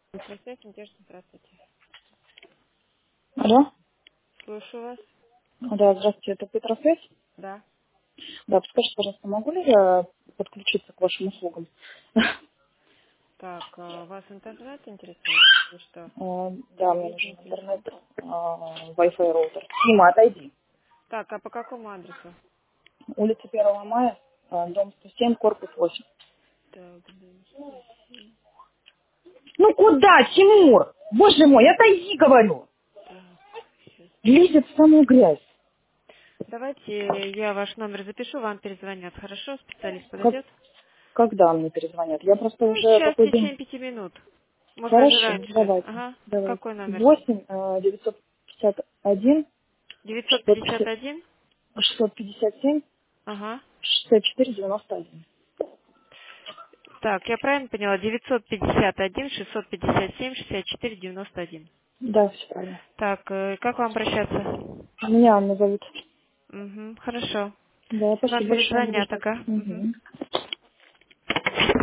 Здравствуйте, Надежда, здравствуйте. Алло. Слушаю вас. Да, здравствуйте, это Петрофес. Да. Да, подскажите, пожалуйста, могу ли я подключиться к вашим услугам? Так, вас интернет интересует или что? Да, мне Телевидение, нужен телефон. интернет, Wi-Fi роутер. Дима, отойди. Так, а по какому адресу? Улица 1 мая, дом 107, корпус 8. Так, дом 107. Ну куда, Тимур? Боже мой, отойди, говорю. Так, сейчас. Лезет в самую грязь. Давайте я ваш номер запишу, вам перезвонят. Хорошо? Специалист Как, подойдет? когда мне перезвонят? Я просто Ну, уже сейчас в какой день. течение 5 минут. Может, даже Хорошо, раньше. давайте. Ага. Давайте. Какой номер? 8 951 650 951? 657 Ага. 64 91. Так, я правильно поняла? 951 657 64 91. Да, все правильно. Так, как вам обращаться? Меня Анна зовут. Угу, хорошо. Да, Вам спасибо большое, перезвонят, Надежда. ага. Мгм. Мгм.